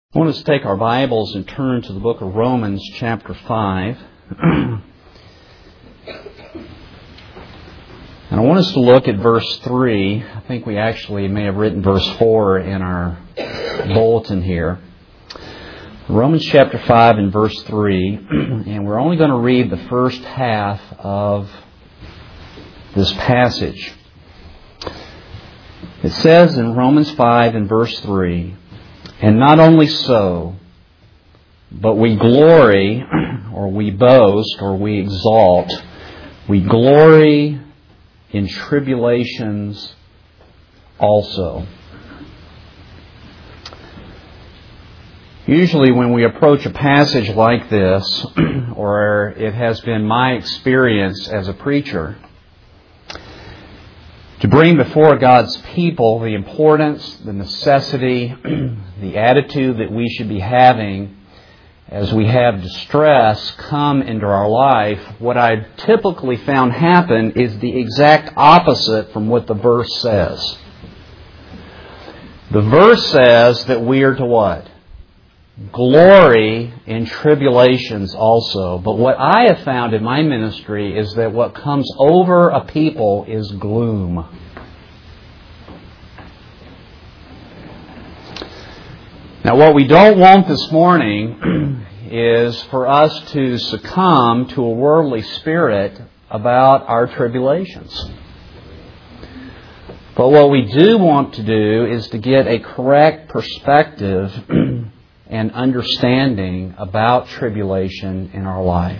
I want us to take our Bibles and turn to the book of Romans chapter 5. And I want us to look at verse 3. I think we actually may have written verse 4 in our bulletin here. Romans chapter 5 and verse 3. And we're only going to read the first half of this passage. It says in Romans 5 and verse 3, "And not only so, but we glory, or we boast, or we exalt, we glory in tribulations also." Usually when we approach a passage like this, or it has been my experience as a preacher, to bring before God's people the importance, the necessity, the attitude that we should be having as we have distress come into our life, what I typically found happen is the exact opposite from what the verse says. The verse says that we are to what? Glory in tribulations also. But what I have found in my ministry is that what comes over a people is gloom. Now, what we don't want this morning is for us to succumb to a worldly spirit about our tribulations. But what we do want to do is to get a correct perspective and understanding about tribulation in our life.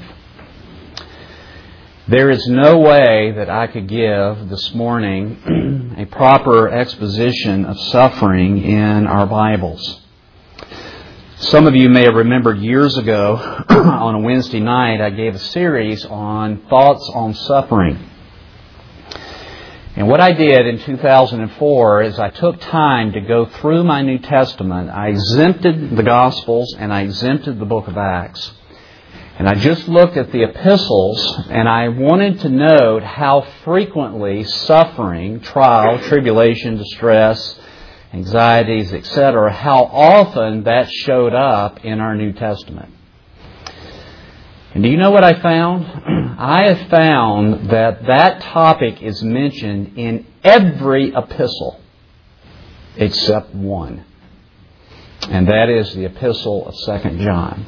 There is no way that I could give this morning a proper exposition of suffering in our Bibles. Some of you may have remembered years ago on a Wednesday night I gave a series on thoughts on suffering. And what I did in 2004 is I took time to go through my New Testament. I exempted the Gospels and I exempted the book of Acts. And I just looked at the epistles and I wanted to note how frequently suffering, trial, tribulation, distress, anxieties, etc., how often that showed up in our New Testament. And do you know what I found? I have found that topic is mentioned in every epistle except one. And that is the epistle of 2 John.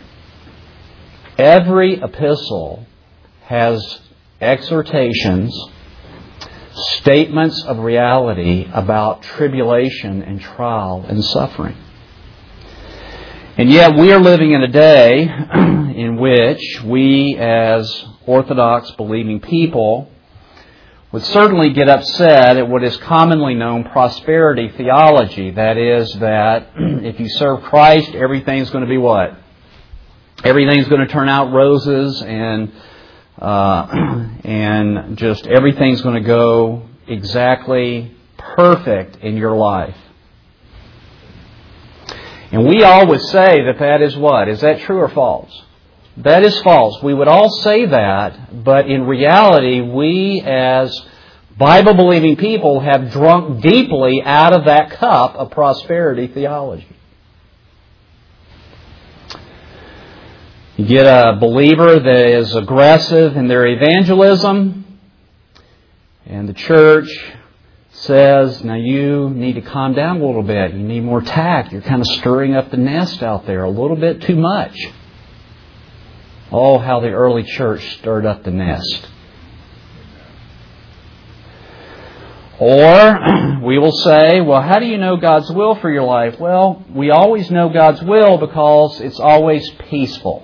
Every epistle has exhortations, statements of reality about tribulation and trial and suffering. And yet we are living in a day in which we as Orthodox believing people would certainly get upset at what is commonly known prosperity theology. That is that if you serve Christ, everything's going to be what? Everything's going to turn out roses and just everything's going to go exactly perfect in your life. And we all would say that is what? Is that true or false? That is false. We would all say that, but in reality, we as Bible-believing people have drunk deeply out of that cup of prosperity theology. You get a believer that is aggressive in their evangelism, and the church says, now you need to calm down a little bit. You need more tact. You're kind of stirring up the nest out there a little bit too much. Oh, how the early church stirred up the nest. Or we will say, well, how do you know God's will for your life? Well, we always know God's will because it's always peaceful.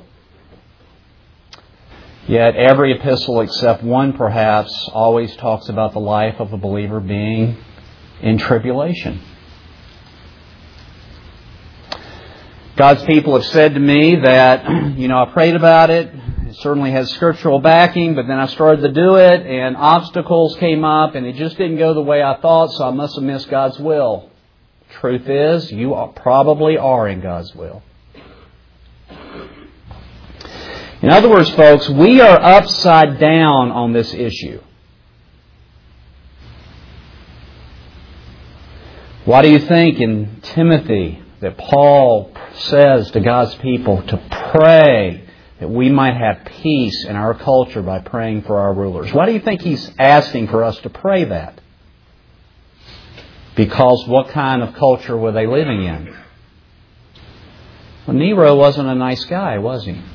Yet every epistle except one perhaps always talks about the life of a believer being in tribulation. God's people have said to me that, I prayed about it. It certainly has scriptural backing, but then I started to do it and obstacles came up and it just didn't go the way I thought, so I must have missed God's will. Truth is, you probably are in God's will. In other words, folks, we are upside down on this issue. Why do you think in Timothy that Paul says to God's people to pray that we might have peace in our culture by praying for our rulers. Why do you think He's asking for us to pray that? Because what kind of culture were they living in? Well, Nero wasn't a nice guy, was he?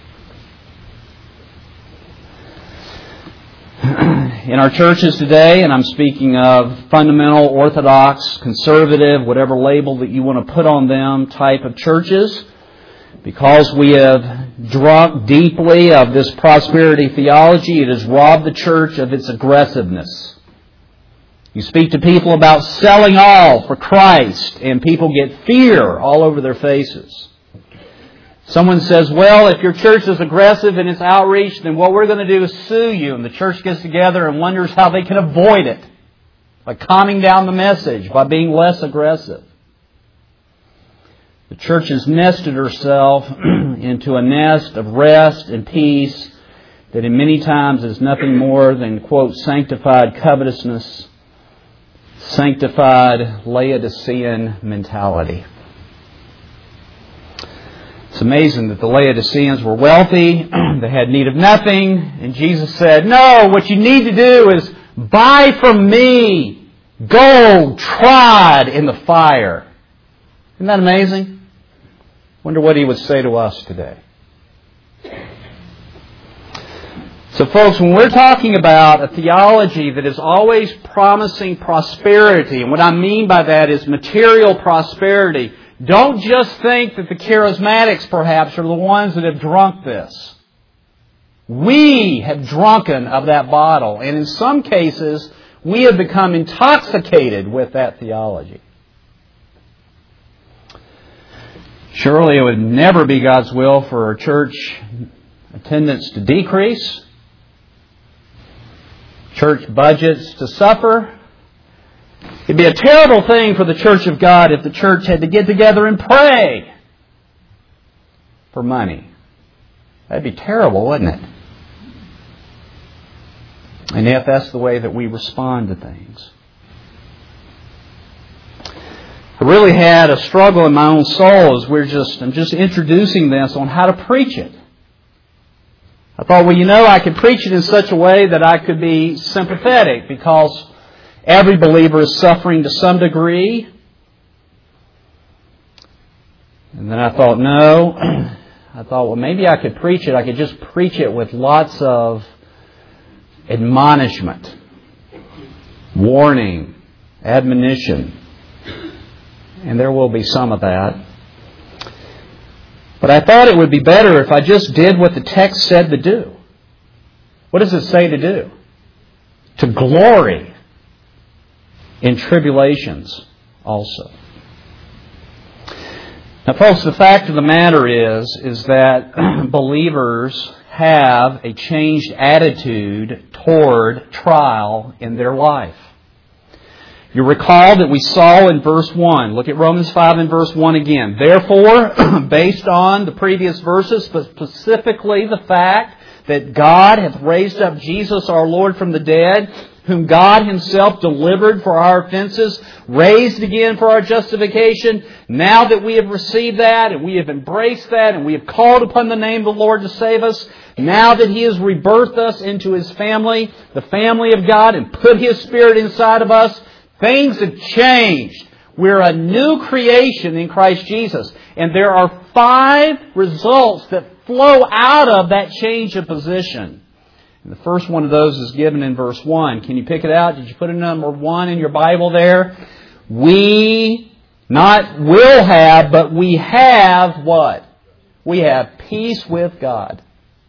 In our churches today, and I'm speaking of fundamental, orthodox, conservative, whatever label that you want to put on them type of churches, because we have drunk deeply of this prosperity theology, it has robbed the church of its aggressiveness. You speak to people about selling all for Christ, and people get fear all over their faces. Someone says, well, if your church is aggressive in its outreach, then what we're going to do is sue you. And the church gets together and wonders how they can avoid it by calming down the message, by being less aggressive. The church has nested herself into a nest of rest and peace that in many times is nothing more than, quote, sanctified covetousness, sanctified Laodicean mentality. It's amazing that the Laodiceans were wealthy, they had need of nothing, and Jesus said, no, what you need to do is buy from me gold tried in the fire. Isn't that amazing? Wonder what He would say to us today. So folks, when we're talking about a theology that is always promising prosperity, and what I mean by that is material prosperity, don't just think that the charismatics perhaps are the ones that have drunk this. We have drunken of that bottle, and in some cases, we have become intoxicated with that theology. Surely it would never be God's will for our church attendance to decrease, church budgets to suffer. It'd be a terrible thing for the church of God if the church had to get together and pray for money. That'd be terrible, wouldn't it? And yet that's the way that we respond to things. I really had a struggle in my own soul as I'm just introducing this on how to preach it. I thought, I could preach it in such a way that I could be sympathetic because every believer is suffering to some degree. And then I thought, maybe I could preach it. I could just preach it with lots of admonishment, warning, admonition. And there will be some of that. But I thought it would be better if I just did what the text said to do. What does it say to do? To glory in tribulations also. Now, folks, the fact of the matter is that believers have a changed attitude toward trial in their life. You recall that we saw in verse 1. Look at Romans 5 and verse 1 again. Therefore, based on the previous verses, but specifically the fact that God hath raised up Jesus our Lord from the dead, whom God Himself delivered for our offenses, raised again for our justification. Now that we have received that, and we have embraced that, and we have called upon the name of the Lord to save us, now that He has rebirthed us into His family, the family of God, and put His Spirit inside of us, things have changed. We're a new creation in Christ Jesus. And there are 5 results that flow out of that change of position. And the first one of those is given in verse 1. Can you pick it out? Did you put a number 1 in your Bible there? We not will have, but we have what? We have peace with God.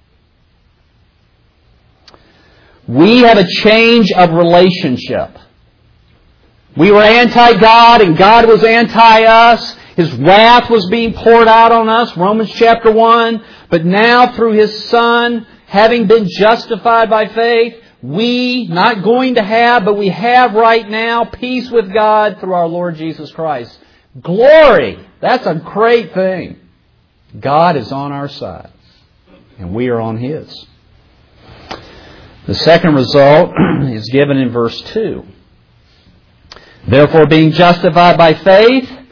We have a change of relationship. We were anti-God and God was anti-us. His wrath was being poured out on us, Romans chapter 1. But now through His Son, having been justified by faith, we not going to have, but we have right now peace with God through our Lord Jesus Christ. Glory! That's a great thing. God is on our side and we are on His. The second result is given in verse 2. Therefore, being justified by faith,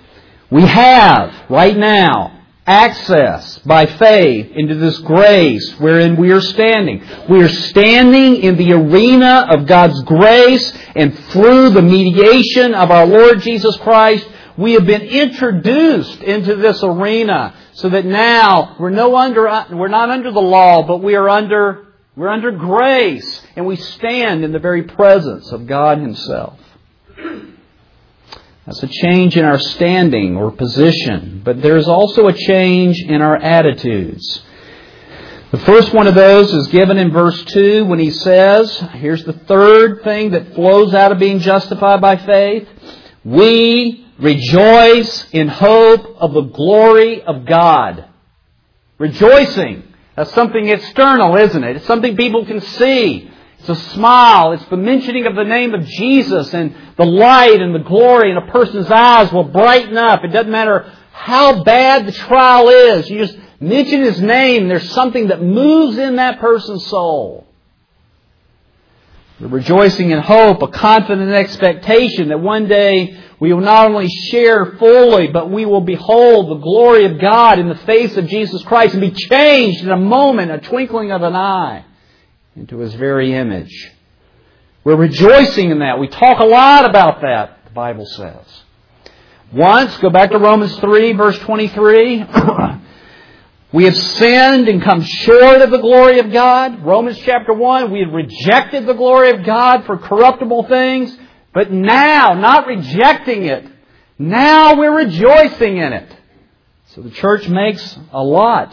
We have, right now, access by faith into this grace wherein we are standing. We are standing in the arena of God's grace, and through the mediation of our Lord Jesus Christ, we have been introduced into this arena so that now we're not under the law, but we're under grace, and we stand in the very presence of God Himself. That's a change in our standing or position, but there's also a change in our attitudes. The first one of those is given in verse 2 when he says, here's the third thing that flows out of being justified by faith. We rejoice in hope of the glory of God. Rejoicing. That's something external, isn't it? It's something people can see. It's a smile. It's the mentioning of the name of Jesus, and the light and the glory in a person's eyes will brighten up. It doesn't matter how bad the trial is. You just mention His name, and there's something that moves in that person's soul. We're rejoicing in hope, a confident expectation that one day we will not only share fully, but we will behold the glory of God in the face of Jesus Christ and be changed in a moment, a twinkling of an eye, into His very image. We're rejoicing in that. We talk a lot about that, the Bible says. Once, go back to Romans 3, verse 23. We have sinned and come short of the glory of God. Romans chapter 1, we have rejected the glory of God for corruptible things. But now, not rejecting it, now we're rejoicing in it. So the church makes a lot.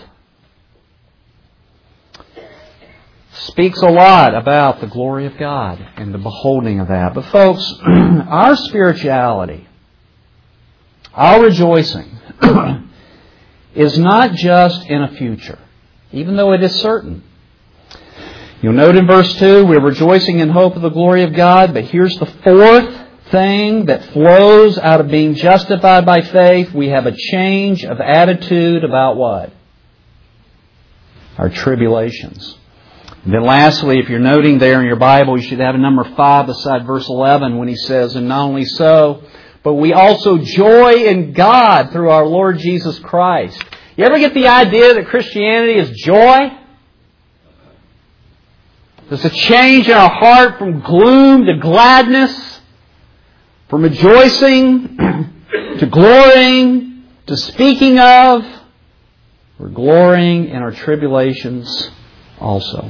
Speaks a lot about the glory of God and the beholding of that. But folks, our spirituality, our rejoicing, is not just in a future, even though it is certain. You'll note in verse 2, we're rejoicing in hope of the glory of God, but here's the fourth thing that flows out of being justified by faith. We have a change of attitude about what? Our tribulations. And then lastly, if you're noting there in your Bible, you should have a number 5 beside verse 11 when he says, and not only so, but we also joy in God through our Lord Jesus Christ. You ever get the idea that Christianity is joy? There's a change in our heart from gloom to gladness, from rejoicing to glorying to speaking of. We're glorying in our tribulations also.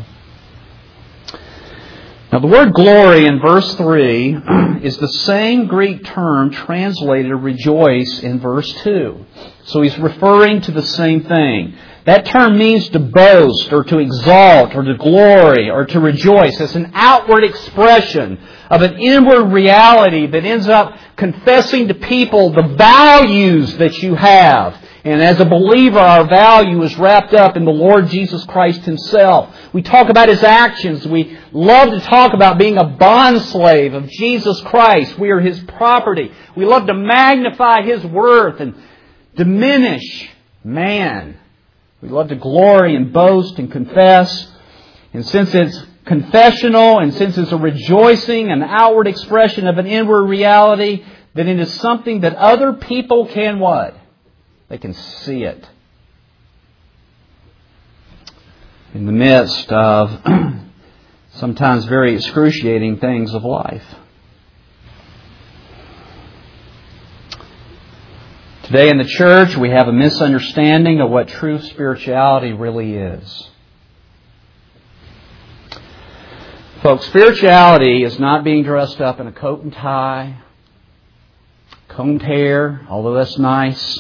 Now the word glory in verse 3 is the same Greek term translated rejoice in verse 2. So he's referring to the same thing. That term means to boast or to exalt or to glory or to rejoice. It's an outward expression of an inward reality that ends up confessing to people the values that you have. And as a believer, our value is wrapped up in the Lord Jesus Christ Himself. We talk about His actions. We love to talk about being a bondslave of Jesus Christ. We are His property. We love to magnify His worth and diminish man. We love to glory and boast and confess. And since it's confessional and since it's a rejoicing, an outward expression of an inward reality, then it is something that other people can what? They can see it. In the midst of sometimes very excruciating things of life. Today in the church, we have a misunderstanding of what true spirituality really is. Folks, spirituality is not being dressed up in a coat and tie, combed hair, although that's nice,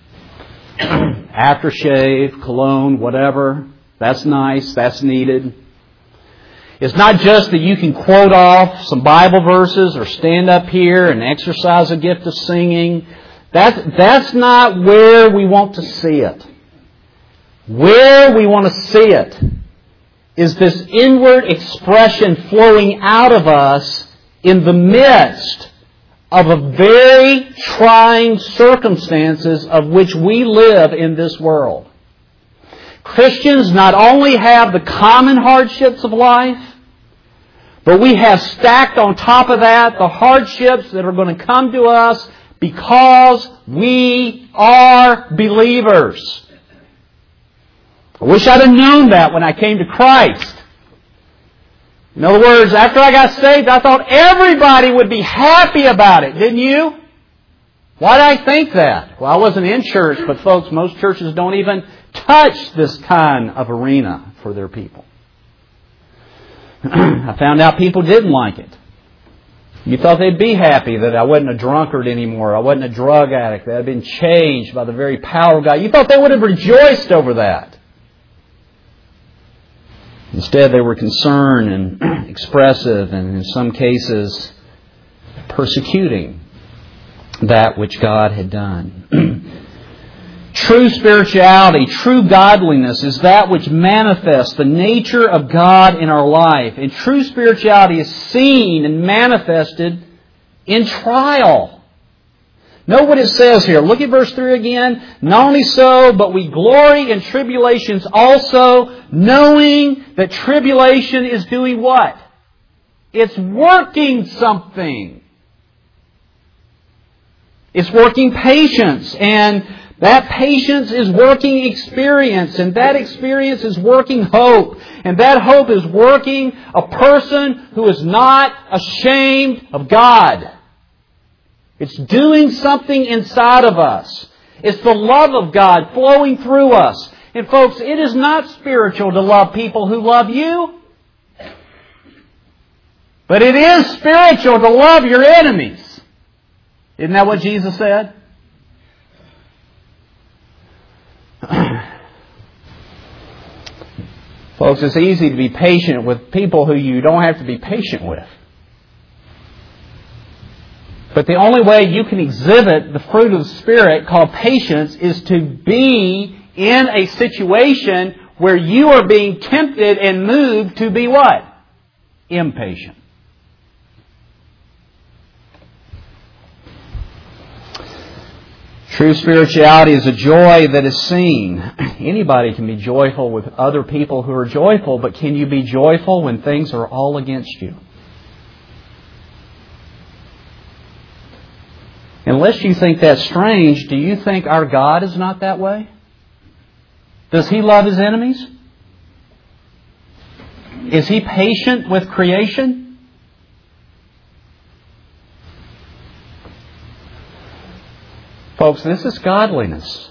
aftershave, cologne, whatever. That's nice, that's needed. It's not just that you can quote off some Bible verses or stand up here and exercise a gift of singing. That's not where we want to see it. Where we want to see it is this inward expression flowing out of us in the midst of a very trying circumstances of which we live in this world. Christians not only have the common hardships of life, but we have stacked on top of that the hardships that are going to come to us because we are believers. I wish I'd have known that when I came to Christ. In other words, after I got saved, I thought everybody would be happy about it, didn't you? Why did I think that? Well, I wasn't in church, but folks, most churches don't even touch this kind of arena for their people. I found out people didn't like it. You thought they'd be happy that I wasn't a drunkard anymore. I wasn't a drug addict. That I'd been changed by the very power of God. You thought they would have rejoiced over that. Instead, they were concerned and expressive and in some cases persecuting that which God had done. True spirituality, true godliness is that which manifests the nature of God in our life. And true spirituality is seen and manifested in trial. Note what it says here. Look at verse 3 again. Not only so, but we glory in tribulations also, knowing that tribulation is doing what? It's working something. It's working patience, and that patience is working experience, and that experience is working hope, and that hope is working a person who is not ashamed of God. It's doing something inside of us. It's the love of God flowing through us. And folks, it is not spiritual to love people who love you. But it is spiritual to love your enemies. Isn't that what Jesus said? Folks, it's easy to be patient with people who you don't have to be patient with. But the only way you can exhibit the fruit of the Spirit called patience is to be in a situation where you are being tempted and moved to be what? Impatient. True spirituality is a joy that is seen. Anybody can be joyful with other people who are joyful, but can you be joyful when things are all against you? Unless you think that's strange, do you think our God is not that way? Does He love His enemies? Is He patient with creation? Folks, this is godliness.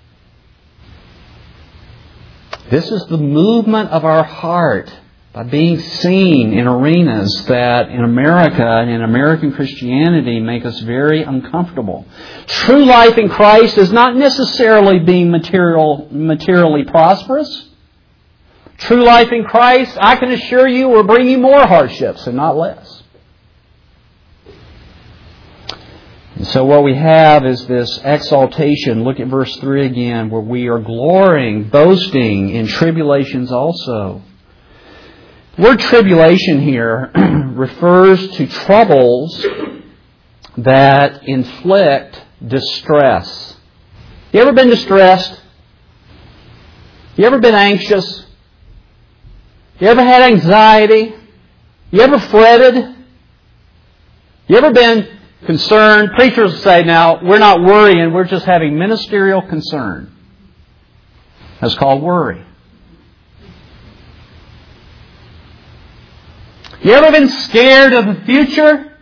This is the movement of our heart by being seen in arenas that in America and in American Christianity make us very uncomfortable. True life in Christ is not necessarily being materially prosperous. True life in Christ, I can assure you, will bring you more hardships and not less. And so what we have is this exaltation. Look at verse 3 again, where we are glorying, boasting in tribulations also. The word tribulation here refers to troubles that inflict distress. You ever been distressed? You ever been anxious? You ever had anxiety? You ever fretted? You ever been concerned? Preachers say now, we're not worrying, we're just having ministerial concern. That's called worry. You ever been scared of the future?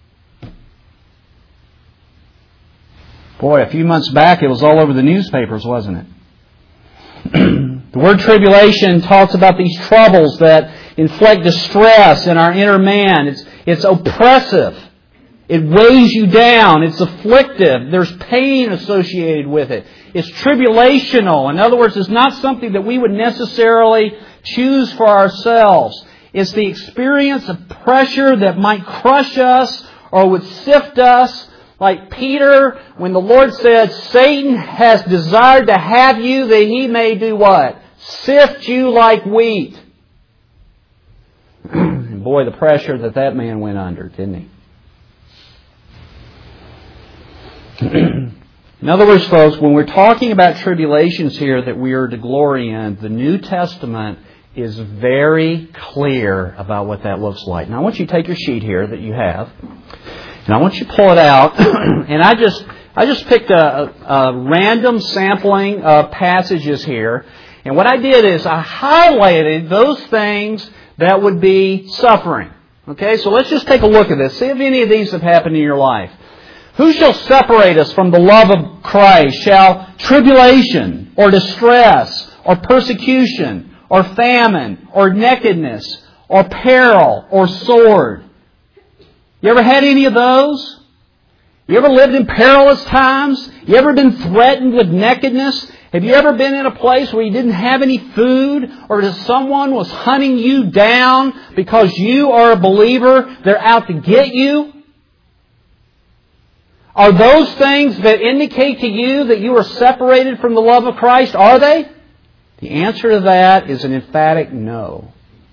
Boy, a few months back it was all over the newspapers, wasn't it? The word tribulation talks about these troubles that inflict distress in our inner man. It's oppressive. It weighs you down. It's afflictive. There's pain associated with it. It's tribulational. In other words, it's not something that we would necessarily choose for ourselves. It's the experience of pressure that might crush us or would sift us. Like Peter, when the Lord said, Satan has desired to have you that he may do what? Sift you like wheat. And boy, the pressure that man went under, didn't he? In other words, folks, when we're talking about tribulations here that we are to glory in, the New Testament is very clear about what that looks like. Now, I want you to take your sheet here that you have. And I want you to pull it out. And I just picked a random sampling of passages here. And what I did is I highlighted those things that would be suffering. Okay, so let's just take a look at this. See if any of these have happened in your life. Who shall separate us from the love of Christ? Shall tribulation, or distress, or persecution, or famine, or nakedness, or peril, or sword? You ever had any of those? You ever lived in perilous times? You ever been threatened with nakedness? Have you ever been in a place where you didn't have any food, or that someone was hunting you down because you are a believer? They're out to get you? Are those things that indicate to you that you are separated from the love of Christ? Are they? The answer to that is an emphatic no.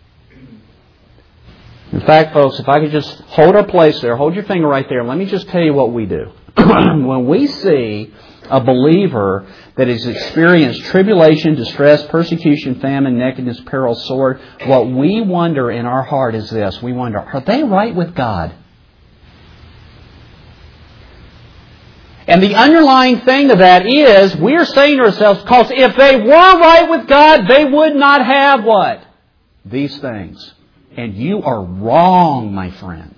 In fact, folks, if I could just hold our place there, hold your finger right there, and let me just tell you what we do. When we see a believer that has experienced tribulation, distress, persecution, famine, nakedness, peril, sword, what we wonder in our heart is this. We wonder, are they right with God? And the underlying thing to that is, we are saying to ourselves, because if they were right with God, they would not have what? These things. And you are wrong, my friend.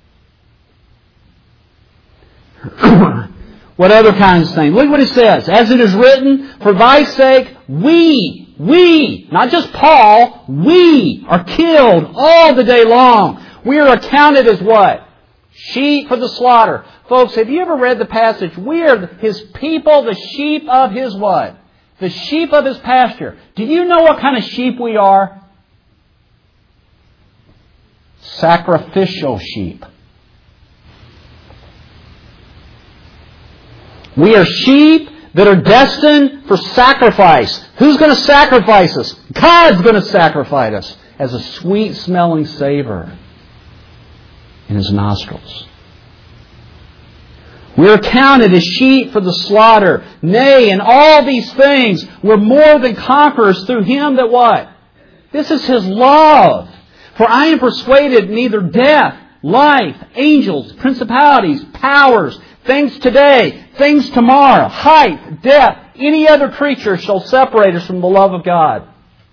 What other kinds of things? Look what it says. As it is written, for thy sake, we, not just Paul, we are killed all the day long. We are accounted as what? Sheep for the slaughter. Folks, have you ever read the passage? We are His people, the sheep of His what? The sheep of His pasture. Do you know what kind of sheep we are? Sacrificial sheep. We are sheep that are destined for sacrifice. Who's going to sacrifice us? God's going to sacrifice us as a sweet-smelling savor in His nostrils. We are counted as sheep for the slaughter. Nay, in all these things, we're more than conquerors through Him that what? This is His love. For I am persuaded neither death, life, angels, principalities, powers, things today, things tomorrow, height, depth, any other creature shall separate us from the love of God.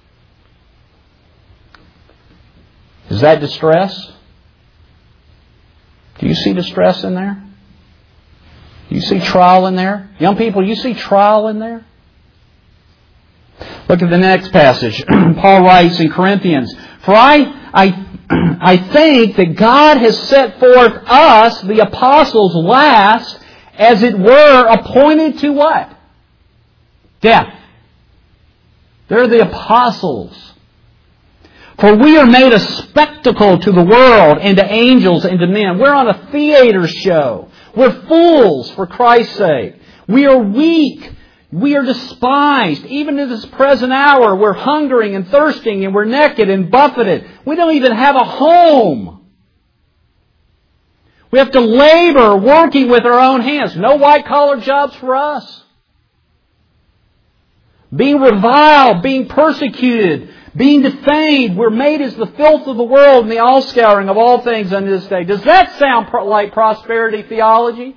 Is that distress? Do you see distress in there? Do you see trial in there? Young people, you see trial in there? Look at the next passage. Paul writes in Corinthians, for I think that God has set forth us, the apostles, last, as it were, appointed to what? Death. They're the apostles. For we are made a spectacle to the world and to angels and to men. We're on a theater show. We're fools for Christ's sake. We are weak. We are despised. Even in this present hour, we're hungering and thirsting and we're naked and buffeted. We don't even have a home. We have to labor working with our own hands. No white-collar jobs for us. Being reviled, being persecuted, being defamed. We're made as the filth of the world and the all-scouring of all things unto this day. Does that sound like prosperity theology?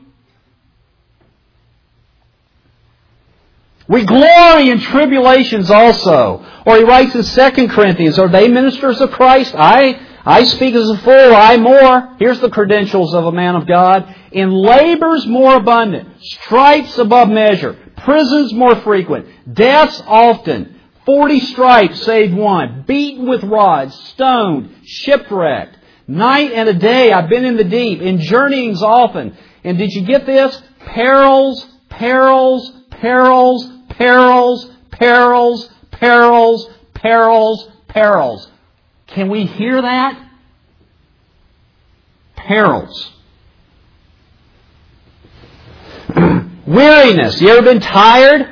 We glory in tribulations also. Or he writes in 2 Corinthians, are they ministers of Christ? I speak as a fool, I more. Here's the credentials of a man of God. In labors more abundant, stripes above measure, prisons more frequent, deaths often, 40 stripes save one, beaten with rods, stoned, shipwrecked. Night and a day I've been in the deep, in journeyings often. And did you get this? Perils, perils, perils, perils, perils, perils, perils, perils. Can we hear that? Perils. Weariness. You ever been tired?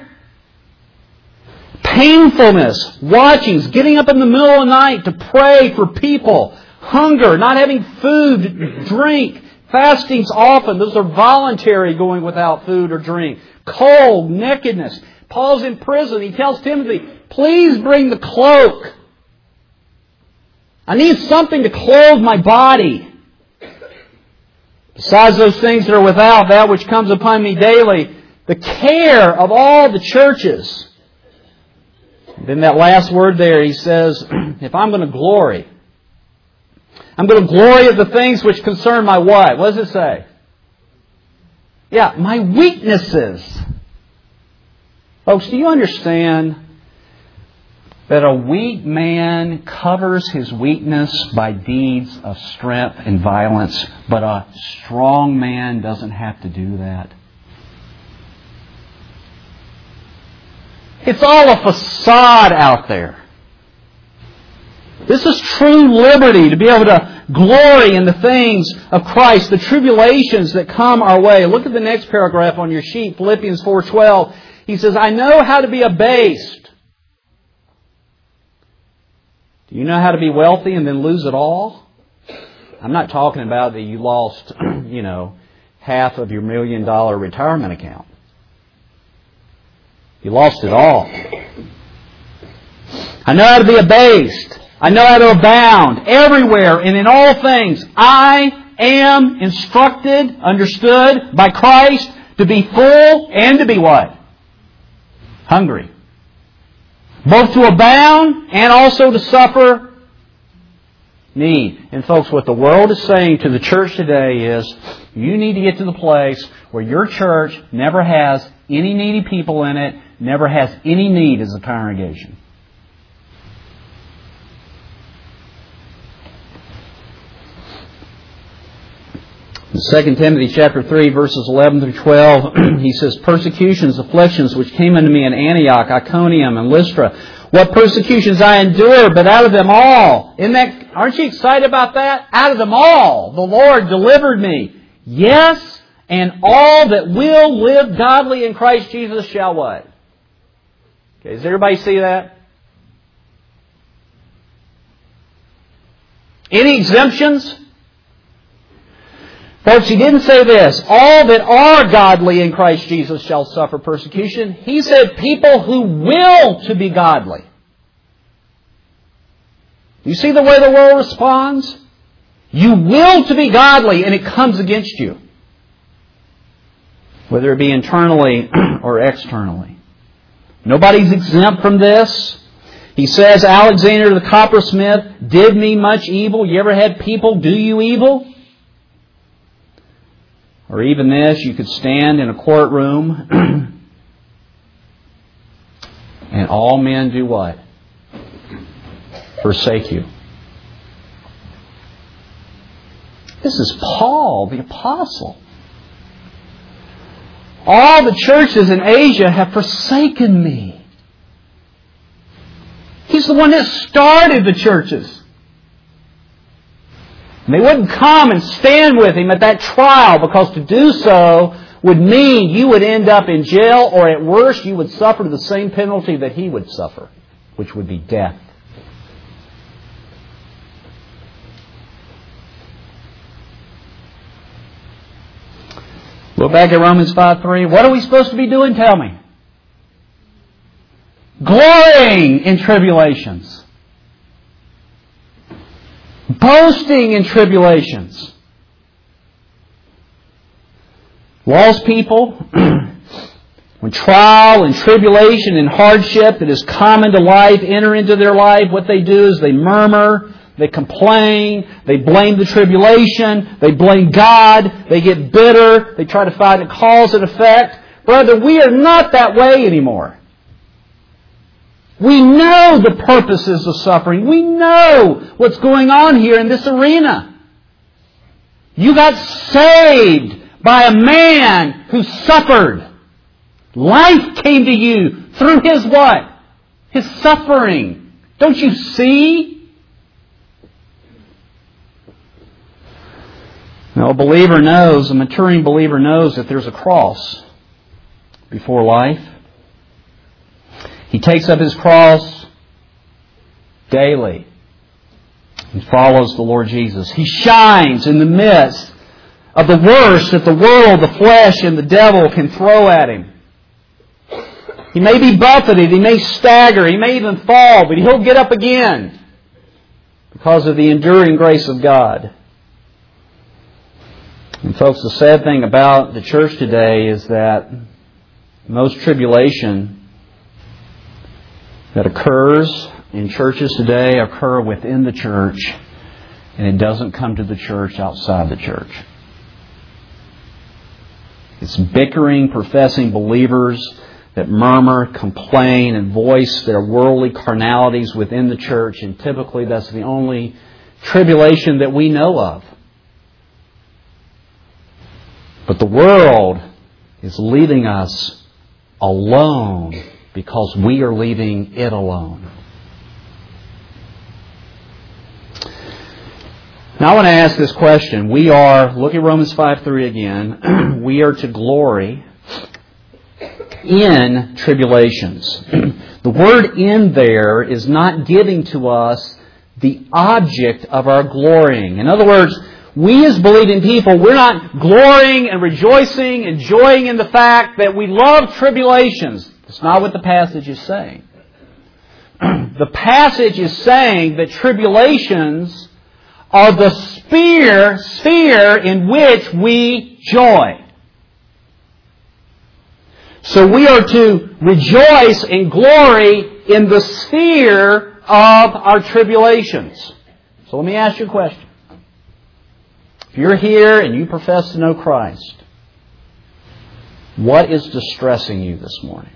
Painfulness. Watchings. Getting up in the middle of the night to pray for people. Hunger. Not having food, drink. Fastings often. Those are voluntary, going without food or drink. Cold. Nakedness. Paul's in prison. He tells Timothy, please bring the cloak. I need something to clothe my body. Besides those things that are without, that which comes upon me daily, the care of all the churches. Then that last word there, he says, if I'm going to glory, I'm going to glory of the things which concern my what? What does it say? Yeah, my weaknesses. Folks, do you understand that a weak man covers his weakness by deeds of strength and violence, but a strong man doesn't have to do that? It's all a facade out there. This is true liberty, to be able to glory in the things of Christ, the tribulations that come our way. Look at the next paragraph on your sheet, Philippians 4:12. He says, I know how to be abased. Do you know how to be wealthy and then lose it all? I'm not talking about that you lost, half of your $1 million retirement account. You lost it all. I know how to be abased. I know how to abound everywhere and in all things. I am instructed, understood by Christ to be full and to be what? Hungry. Both to abound and also to suffer need. And folks, what the world is saying to the church today is, you need to get to the place where your church never has any needy people in it, never has any need as a congregation. In 2 Timothy chapter 3, verses 11 through 12, he says, persecutions, afflictions, which came unto me in Antioch, Iconium, and Lystra. What persecutions I endured, but out of them all. Aren't you excited about that? Out of them all, the Lord delivered me. Yes, and all that will live godly in Christ Jesus shall what? Okay, does everybody see that? Any exemptions? Folks, he didn't say this. All that are godly in Christ Jesus shall suffer persecution. He said people who will to be godly. You see the way the world responds? You will to be godly and it comes against you. Whether it be internally or externally. Nobody's exempt from this. He says, Alexander the coppersmith did me much evil. You ever had people do you evil? Or even this, you could stand in a courtroom and all men do what? Forsake you. This is Paul, the apostle. All the churches in Asia have forsaken me. He's the one that started the churches. And they wouldn't come and stand with him at that trial, because to do so would mean you would end up in jail, or at worst you would suffer the same penalty that he would suffer, which would be death. Look back at Romans 5:3. What are we supposed to be doing? Tell me. Glorying in tribulations. Boasting in tribulations. Lost people, when trial and tribulation and hardship that is common to life enter into their life, what they do is they murmur, they complain, they blame the tribulation, they blame God, they get bitter, they try to find a cause and effect. Brother, we are not that way anymore. We know the purposes of suffering. We know what's going on here in this arena. You got saved by a man who suffered. Life came to you through his what? His suffering. Don't you see? Now, a believer knows, a maturing believer knows that there's a cross before life. He takes up his cross daily and follows the Lord Jesus. He shines in the midst of the worst that the world, the flesh, and the devil can throw at him. He may be buffeted, he may stagger, he may even fall, but he'll get up again because of the enduring grace of God. And folks, the sad thing about the church today is that most tribulation that occurs in churches today occur within the church, and it doesn't come to the church outside the church. It's bickering, professing believers that murmur, complain, and voice their worldly carnalities within the church, and typically that's the only tribulation that we know of. But the world is leaving us alone because we are leaving it alone. Now I want to ask this question. Look at Romans 5:3 again. We are to glory in tribulations. The word "in" there is not giving to us the object of our glorying. In other words, we as believing people, we're not glorying and rejoicing and joying in the fact that we love tribulations. That's not what the passage is saying. The passage is saying that tribulations are the sphere in which we joy. So we are to rejoice and glory in the sphere of our tribulations. So let me ask you a question. If you're here and you profess to know Christ, what is distressing you this morning?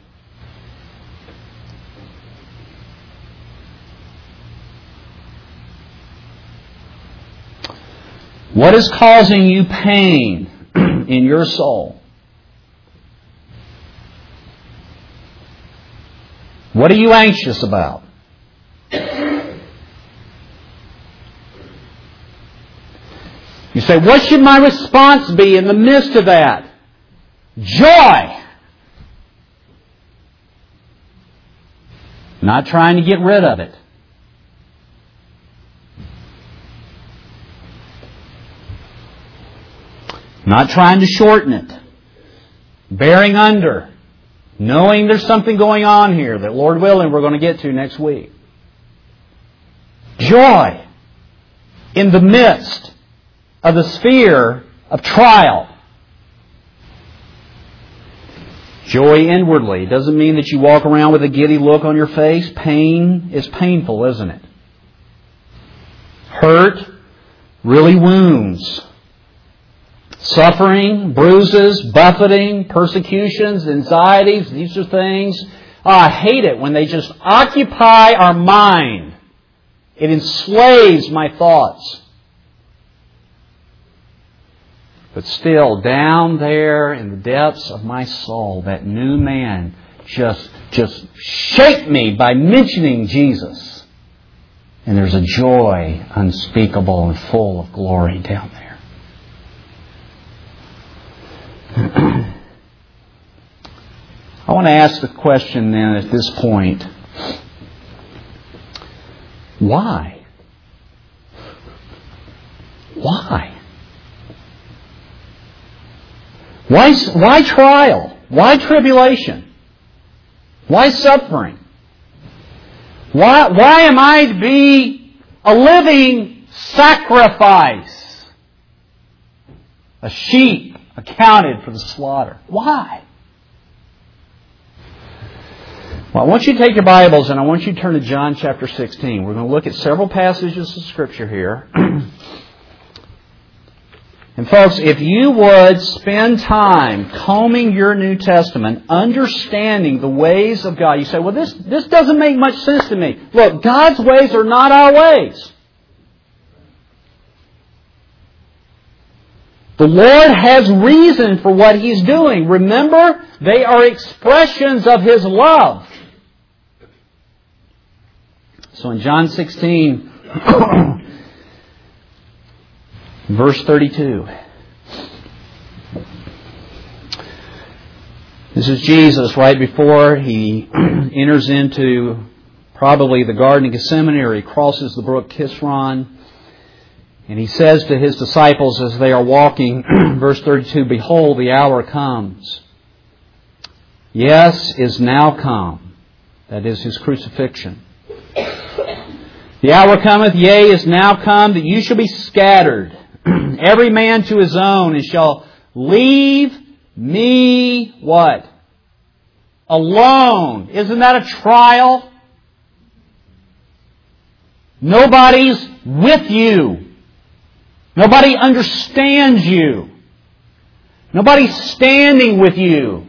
What is causing you pain in your soul? What are you anxious about? You say, what should my response be in the midst of that? Joy! Not trying to get rid of it. Not trying to shorten it. Bearing under. Knowing there's something going on here that, Lord willing, we're going to get to next week. Joy in the midst of the sphere of trial. Joy inwardly doesn't mean that you walk around with a giddy look on your face. Pain is painful, isn't it? Hurt really wounds. Suffering, bruises, buffeting, persecutions, anxieties, these are things. I hate it when they just occupy our mind. It enslaves my thoughts. But still, down there in the depths of my soul, that new man just shake me by mentioning Jesus. And there's a joy unspeakable and full of glory down there. I want to ask the question then at this point, why? Why? Why trial? Why tribulation? Why suffering? Why am I to be a living sacrifice? A sheep accounted for the slaughter. Why? Well, I want you to take your Bibles and I want you to turn to John chapter 16. We're going to look at several passages of Scripture here. And folks, if you would spend time combing your New Testament, understanding the ways of God, you say, well, this doesn't make much sense to me. Look, God's ways are not our ways. The Lord has reason for what He's doing. Remember, they are expressions of His love. So in John 16, verse 32, this is Jesus right before He enters into probably the Garden of Gethsemane, or He crosses the brook Kishron. And He says to His disciples as they are walking, verse 32, behold, the hour comes. Yes, is now come. That is His crucifixion. The hour cometh, yea, is now come, that you shall be scattered every man to his own, and shall leave me, what? Alone. Isn't that a trial? Nobody's with you. Nobody understands you. Nobody's standing with you.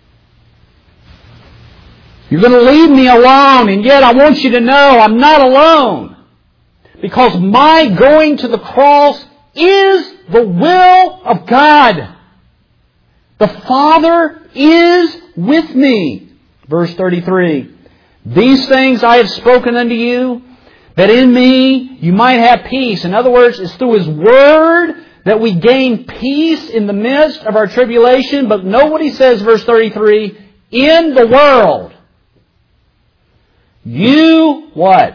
You're going to leave me alone, and yet I want you to know I'm not alone. Because my going to the cross is the will of God. The Father is with me. Verse 33. These things I have spoken unto you, that in me you might have peace. In other words, it's through His Word that we gain peace in the midst of our tribulation. But know what He says, verse 33, in the world. You, what?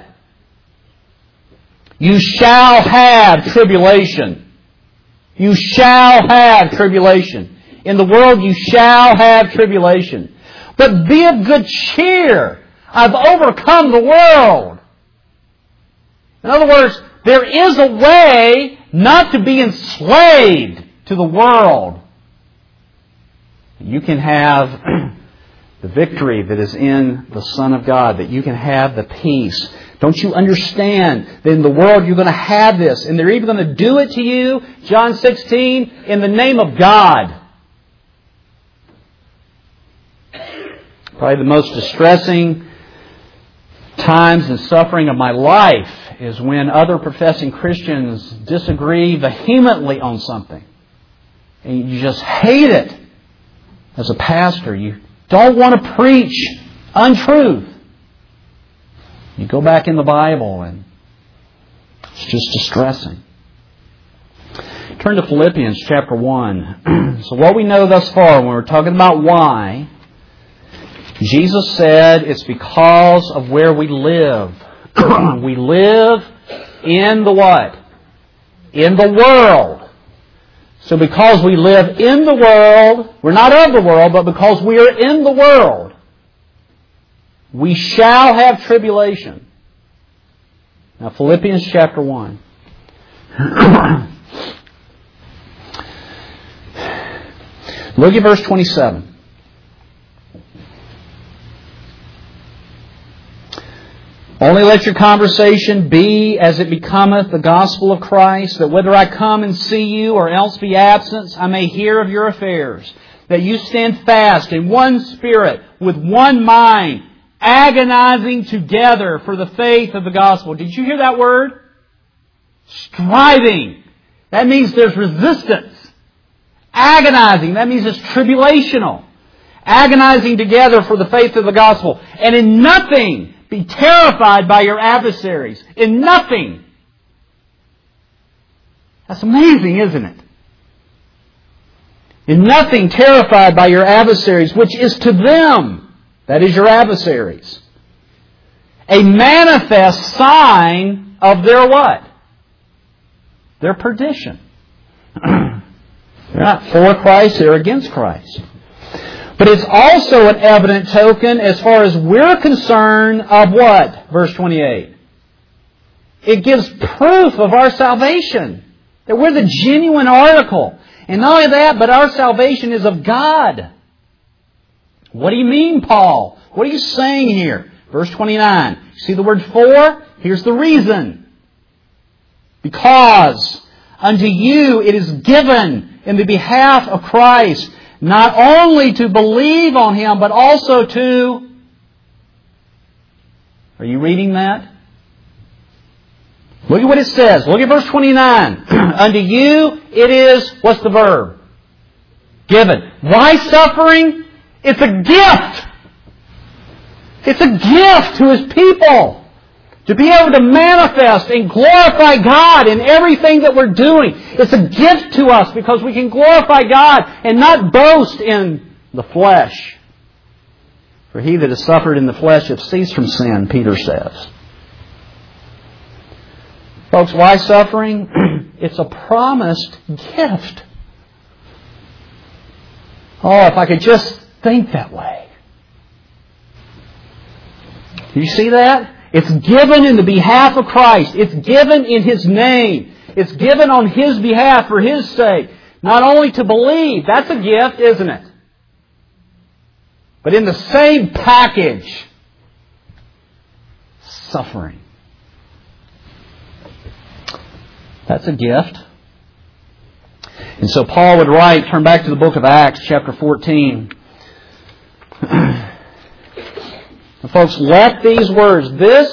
You shall have tribulation. You shall have tribulation. In the world you shall have tribulation. But be of good cheer. I've overcome the world. In other words, there is a way not to be enslaved to the world. You can have the victory that is in the Son of God, that you can have the peace. Don't you understand that in the world you're going to have this, and they're even going to do it to you, John 16, in the name of God. Probably the most distressing times and suffering of my life is when other professing Christians disagree vehemently on something. And you just hate it. As a pastor, you don't want to preach untruth. You go back in the Bible and it's just distressing. Turn to Philippians chapter 1. So what we know thus far, when we're talking about why, Jesus said it's because of where we live. We live in the what? In the world. So because we live in the world, we're not of the world, but because we are in the world, we shall have tribulation. Now Philippians chapter 1. Look at verse 27. Only let your conversation be as it becometh the gospel of Christ, that whether I come and see you or else be absent, I may hear of your affairs, that you stand fast in one spirit, with one mind, agonizing together for the faith of the gospel. Did you hear that word? Striving. That means there's resistance. Agonizing. That means it's tribulational. Agonizing together for the faith of the gospel. And in nothing be terrified by your adversaries. In nothing. That's amazing, isn't it? In nothing terrified by your adversaries, which is to them, that is your adversaries, a manifest sign of their what? Their perdition. They're not for Christ, they're against Christ. But it's also an evident token as far as we're concerned of what? Verse 28. It gives proof of our salvation. That we're the genuine article. And not only that, but our salvation is of God. What do you mean, Paul? What are you saying here? Verse 29. See the word for? Here's the reason. Because unto you it is given in the behalf of Christ, not only to believe on Him, but also to... Are you reading that? Look at what it says. Look at verse 29. Unto you it is, what's the verb? Given. Why suffering? It's a gift. It's a gift to His people. To be able to manifest and glorify God in everything that we're doing. It's a gift to us because we can glorify God and not boast in the flesh. For he that has suffered in the flesh hath ceased from sin, Peter says. Folks, why suffering? It's a promised gift. Oh, if I could just think that way. Do you see that? It's given in the behalf of Christ. It's given in His name. It's given on His behalf for His sake. Not only to believe, that's a gift, isn't it? But in the same package, suffering. That's a gift. And so Paul would write, turn back to the book of Acts, chapter 14. Folks, let these words,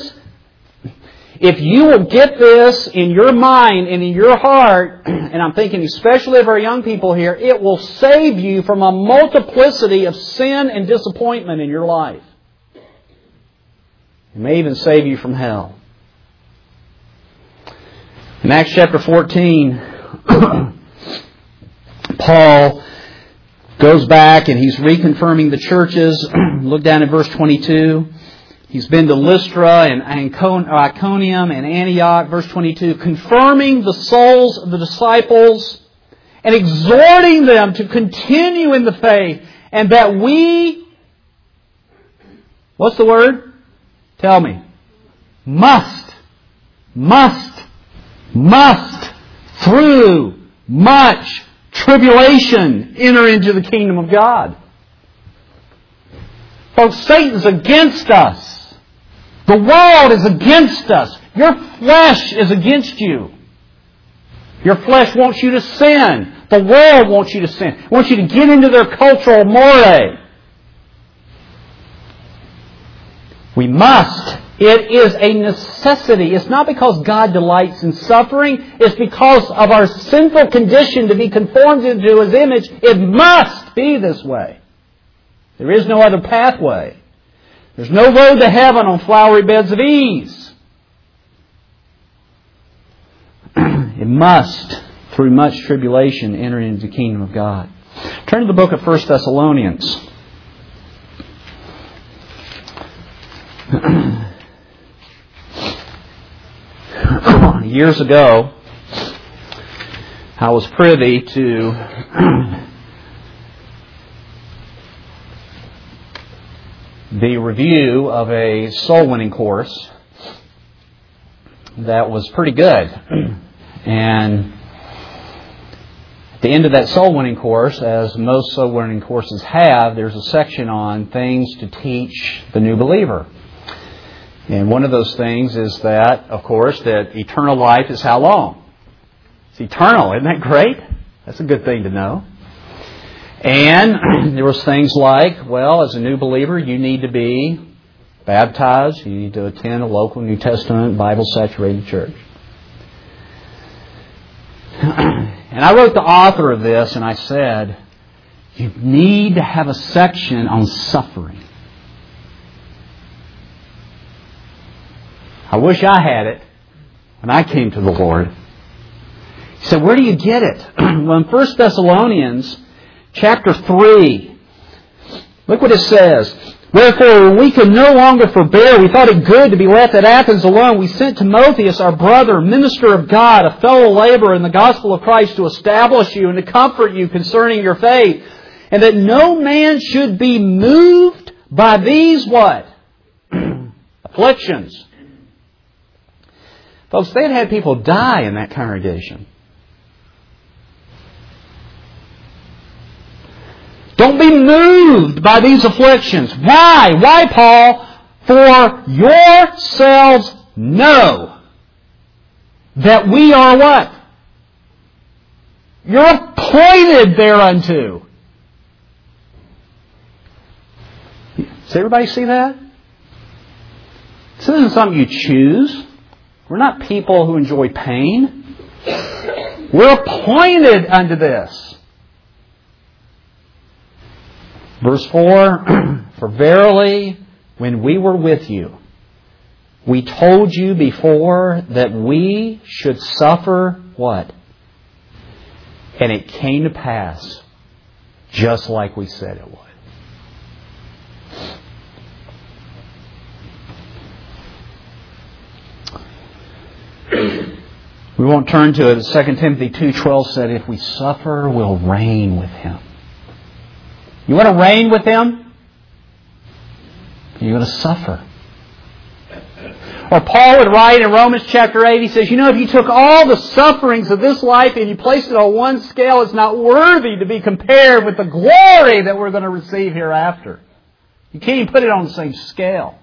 if you will get this in your mind and in your heart, and I'm thinking especially of our young people here, it will save you from a multiplicity of sin and disappointment in your life. It may even save you from hell. In Acts chapter 14, Paul goes back and he's reconfirming the churches. Look down at verse 22. He's been to Lystra and Iconium and Antioch, verse 22, confirming the souls of the disciples and exhorting them to continue in the faith, and that we, what's the word? Tell me. Must, through much tribulation, enter into the kingdom of God. Folks, Satan's against us. The world is against us. Your flesh is against you. Your flesh wants you to sin. The world wants you to sin. It wants you to get into their cultural mores. We must. It is a necessity. It's not because God delights in suffering. It's because of our sinful condition to be conformed into His image. It must be this way. There is no other pathway. There's no road to heaven on flowery beds of ease. It must, through much tribulation, enter into the kingdom of God. Turn to the book of 1 Thessalonians. Years ago, I was privy to the review of a soul-winning course that was pretty good. And at the end of that soul-winning course, as most soul-winning courses have, there's a section on things to teach the new believer. And one of those things is that, of course, that eternal life is how long? It's eternal. Isn't that great? That's a good thing to know. And there was things like, well, as a new believer, you need to be baptized. You need to attend a local New Testament, Bible-saturated church. And I wrote the author of this and I said, you need to have a section on suffering. I wish I had it when I came to the Lord. He said, where do you get it? Well, in 1 Thessalonians chapter 3, look what it says. Wherefore, when we could no longer forbear, we thought it good to be left at Athens alone. We sent Timotheus, our brother, minister of God, a fellow laborer in the gospel of Christ, to establish you and to comfort you concerning your faith. And that no man should be moved by these what? Afflictions. Folks, they had people die in that congregation. Don't be moved by these afflictions. Why? Why, Paul? For yourselves know that we are what? You're appointed thereunto. Does everybody see that? This isn't something you choose. We're not people who enjoy pain. We're appointed unto this. Verse 4, for verily, when we were with you, we told you before that we should suffer what? And it came to pass just like we said it would. We won't turn to it. 2 Timothy 2:12 said, if we suffer, we'll reign with Him. You want to reign with Him? You're going to suffer. Or Paul would write in Romans chapter 8, he says, you know, if you took all the sufferings of this life and you placed it on one scale, it's not worthy to be compared with the glory that we're going to receive hereafter. You can't even put it on the same scale.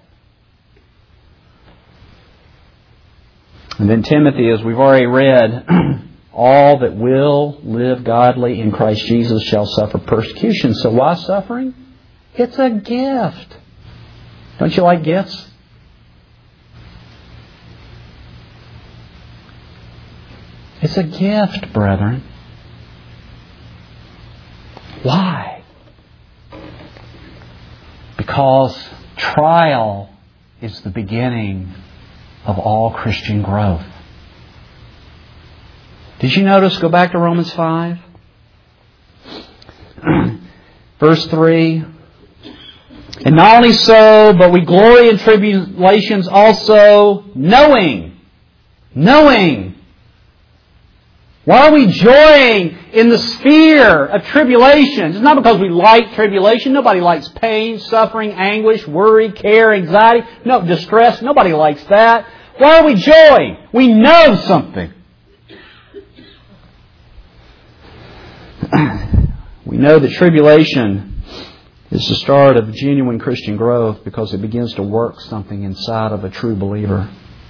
And then Timothy, as we've already read, all that will live godly in Christ Jesus shall suffer persecution. So why suffering? It's a gift. Don't you like gifts? It's a gift, brethren. Why? Because trial is the beginning of all Christian growth. Did you notice? Go back to Romans 5. Verse 3. And not only so, but we glory in tribulations also, knowing. Why are we joying in the sphere of tribulations? It's not because we like tribulation. Nobody likes pain, suffering, anguish, worry, care, anxiety. No, distress. Nobody likes that. Why are we joying? We know something. We know that tribulation is the start of genuine Christian growth because it begins to work something inside of a true believer.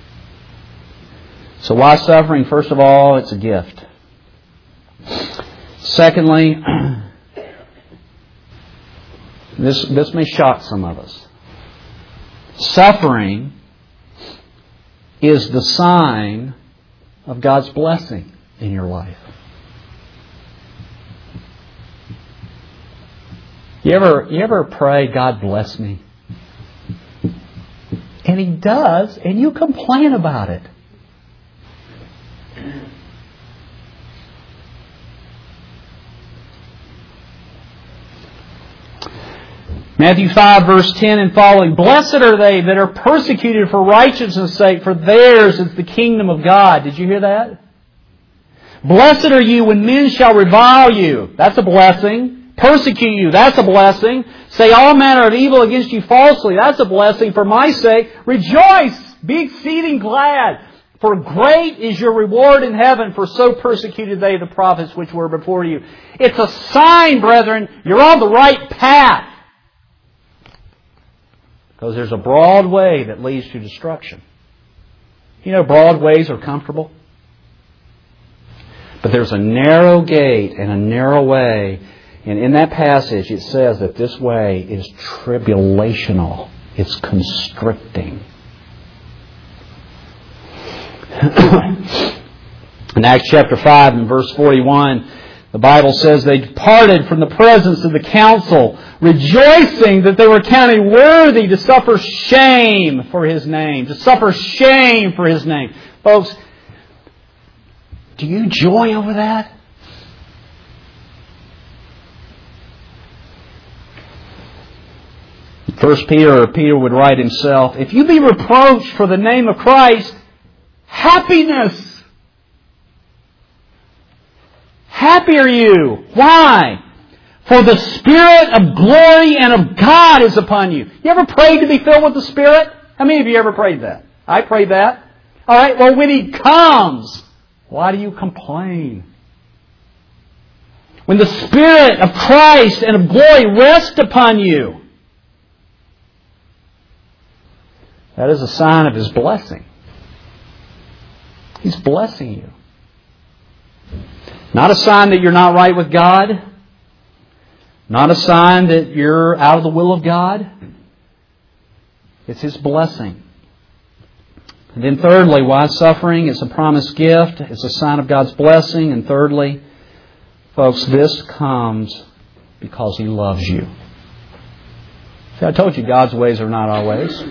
So why suffering? First of all, it's a gift. Secondly, this may shock some of us. Suffering is the sign of God's blessing in your life. You ever pray, God bless me? And He does, and you complain about it. Matthew 5, verse 10 and following. Blessed are they that are persecuted for righteousness' sake, for theirs is the kingdom of God. Did you hear that? Blessed are you when men shall revile you. That's a blessing. Persecute you. That's a blessing. Say all manner of evil against you falsely. That's a blessing. For my sake, rejoice. Be exceeding glad. For great is your reward in heaven, for so persecuted they the prophets which were before you. It's a sign, brethren, you're on the right path. Because there's a broad way that leads to destruction. You know, broad ways are comfortable. But there's a narrow gate and a narrow way. And in that passage it says that this way is tribulational. It's constricting. In Acts chapter 5 and verse 41, the Bible says they departed from the presence of the council, rejoicing that they were counted worthy to suffer shame for His name. To suffer shame for His name. Folks, do you joy over that? First Peter would write himself, if you be reproached for the name of Christ, happiness. Happy are you. Why? For the Spirit of glory and of God is upon you. You ever prayed to be filled with the Spirit? How many of you ever prayed that? I prayed that. All right, well, when He comes, why do you complain? When the Spirit of Christ and of glory rests upon you, that is a sign of His blessing. He's blessing you. Not a sign that you're not right with God. Not a sign that you're out of the will of God. It's His blessing. And then thirdly, why suffering? It's a promised gift. It's a sign of God's blessing. And thirdly, folks, this comes because He loves you. See, I told you God's ways are not our ways.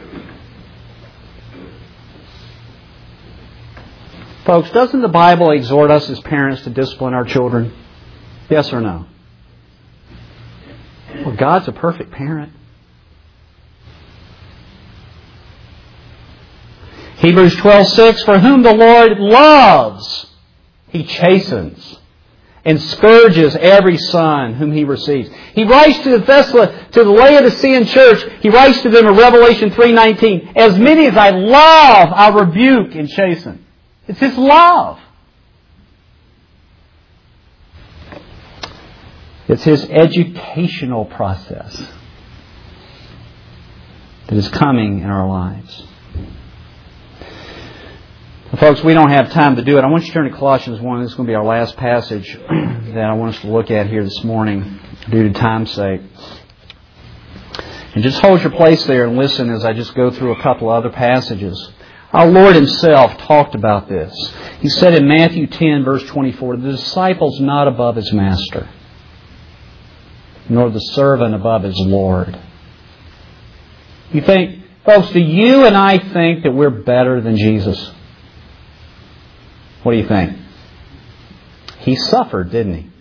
Folks, doesn't the Bible exhort us as parents to discipline our children? Yes or no? Well, God's a perfect parent. Hebrews 12:6, for whom the Lord loves, He chastens and scourges every son whom He receives. He writes to the Laodicean church, He writes to them in Revelation 3:19, as many as I love, I rebuke and chasten. It's His love. It's His educational process that is coming in our lives. Well, folks, we don't have time to do it. I want you to turn to Colossians 1. This is going to be our last passage that I want us to look at here this morning due to time's sake. And just hold your place there and listen as I just go through a couple of other passages. Our Lord Himself talked about this. He said in Matthew 10, verse 24, the disciple's not above his master, nor the servant above his Lord. You think, folks, do you and I think that we're better than Jesus? What do you think? He suffered, didn't He?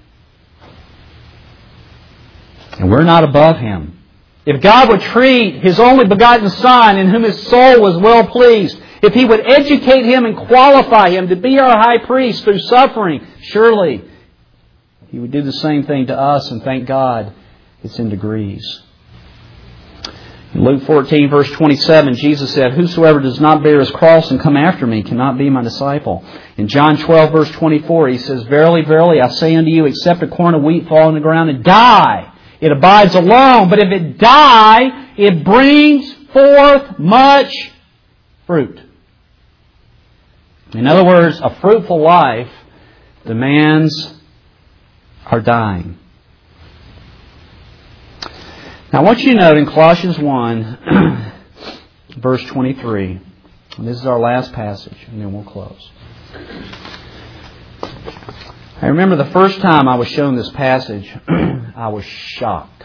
And we're not above Him. If God would treat His only begotten Son, in whom His soul was well pleased, if He would educate Him and qualify Him to be our high priest through suffering, surely He would do the same thing to us, and thank God it's in degrees. In Luke 14, verse 27, Jesus said, whosoever does not bear his cross and come after me cannot be my disciple. In John 12, verse 24, He says, verily, verily, I say unto you, except a corn of wheat fall on the ground and die, it abides alone. But if it die, it brings forth much fruit. In other words, a fruitful life demands our dying. Now I want you to note in Colossians 1, verse 23, and this is our last passage, and then we'll close. I remember the first time I was shown this passage, I was shocked.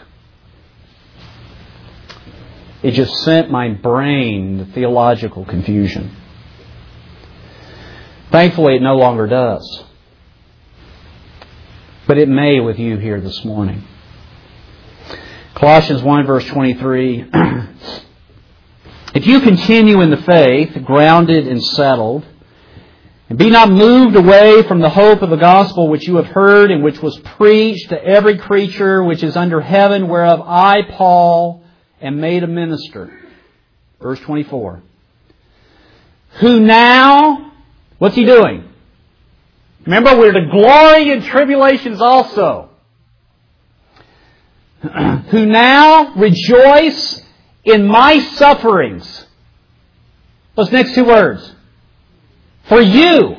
It just sent my brain into theological confusion. Thankfully, it no longer does. But it may with you here this morning. Colossians 1, verse 23. If you continue in the faith, grounded and settled, and be not moved away from the hope of the gospel which you have heard and which was preached to every creature which is under heaven, whereof I, Paul, am made a minister. Verse 24. Who now, what's he doing? Remember, we're to glory in tribulations also. Who now rejoice in my sufferings. Those next two words. For you.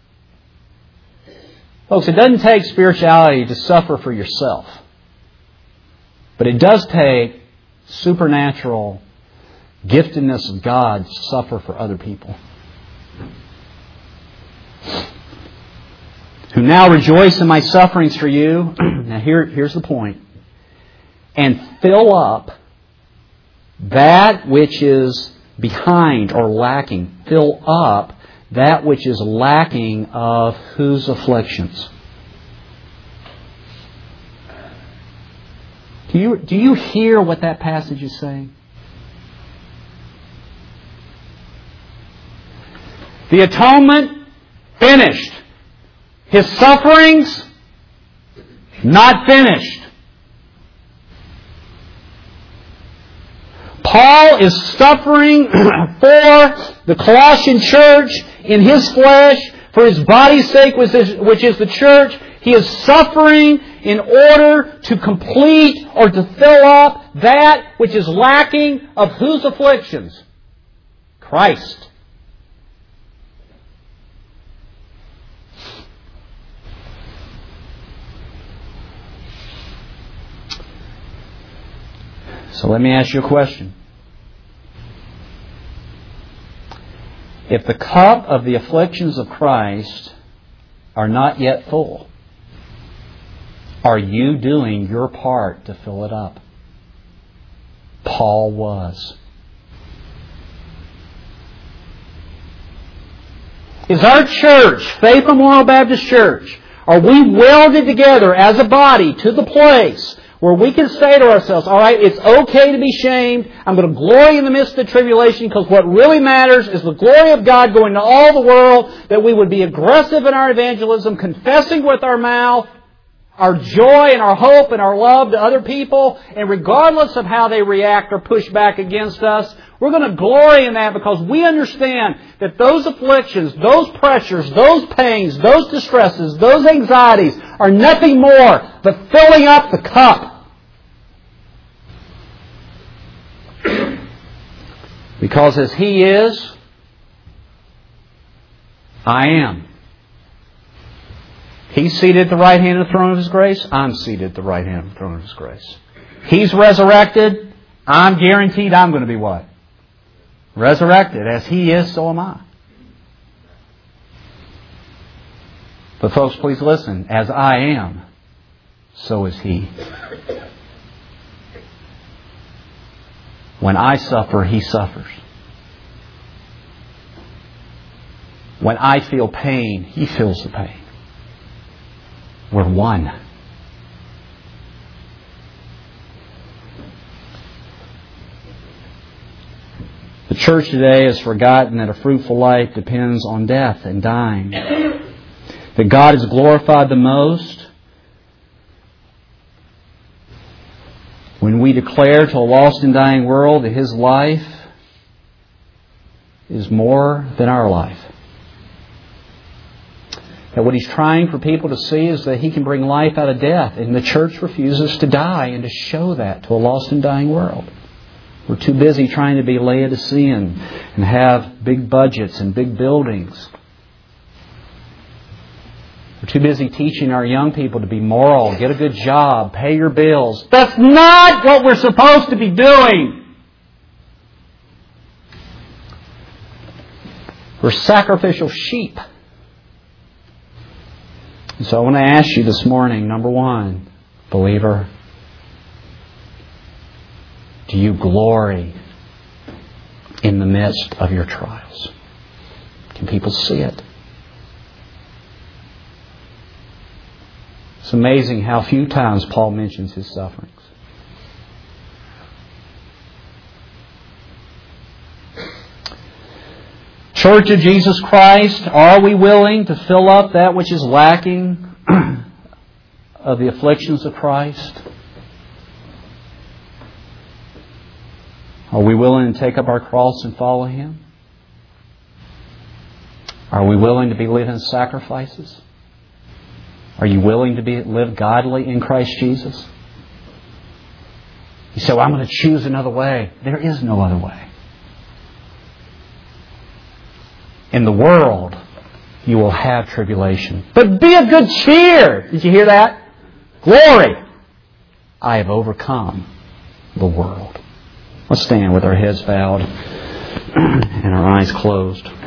Folks, it doesn't take spirituality to suffer for yourself. But it does take supernatural giftedness of God to suffer for other people. Who now rejoice in my sufferings for you. Now here's the point. And fill up that which is behind or lacking. Fill up that which is lacking of whose afflictions? Do you hear what that passage is saying? The atonement, finished. His sufferings, not finished. Paul is suffering for the Colossian church in his flesh, for his body's sake, which is the church. He is suffering in order to complete or to fill up that which is lacking of whose afflictions? Christ. So let me ask you a question. If the cup of the afflictions of Christ are not yet full, are you doing your part to fill it up? Paul was. Is our church, Faith Memorial Baptist Church, are we welded together as a body to the place where we can say to ourselves, all right, it's okay to be shamed. I'm going to glory in the midst of the tribulation because what really matters is the glory of God going to all the world, that we would be aggressive in our evangelism, confessing with our mouth our joy and our hope and our love to other people, and regardless of how they react or push back against us, we're going to glory in that because we understand that those afflictions, those pressures, those pains, those distresses, those anxieties are nothing more but filling up the cup. Because as He is, I am. He's seated at the right hand of the throne of His grace. I'm seated at the right hand of the throne of His grace. He's resurrected. I'm guaranteed I'm going to be what? Resurrected. As He is, so am I. But folks, please listen. As I am, so is He. When I suffer, He suffers. When I feel pain, He feels the pain. We're one. The church today has forgotten that a fruitful life depends on death and dying. That God is glorified the most when we declare to a lost and dying world that His life is more than our life. That what He's trying for people to see is that He can bring life out of death. And the church refuses to die and to show that to a lost and dying world. We're too busy trying to be Laodicean and have big budgets and big buildings. We're too busy teaching our young people to be moral, get a good job, pay your bills. That's not what we're supposed to be doing. We're sacrificial sheep. And so I want to ask you this morning, number one, believer, do you glory in the midst of your trials? Can people see it? It's amazing how few times Paul mentions his sufferings. Church of Jesus Christ, are we willing to fill up that which is lacking of the afflictions of Christ? Are we willing to take up our cross and follow Him? Are we willing to be living sacrifices? Are you willing to live godly in Christ Jesus? You say, well, I'm going to choose another way. There is no other way. In the world, you will have tribulation. But be of good cheer. Did you hear that? Glory. I have overcome the world. Let's stand with our heads bowed and our eyes closed.